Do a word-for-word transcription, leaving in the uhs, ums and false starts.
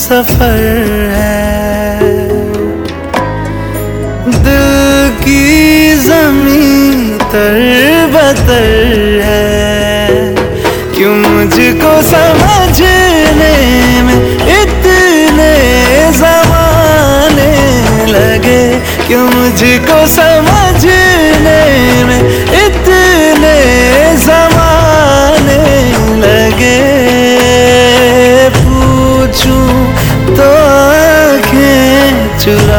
सफर है। दिल की ज़मीं तर-बतर है, क्यों मुझको समझने में इतने ज़माने लगे, क्यों मुझको समझने में इतने ज़माने लगे। पूछूं तो आँखें चुरा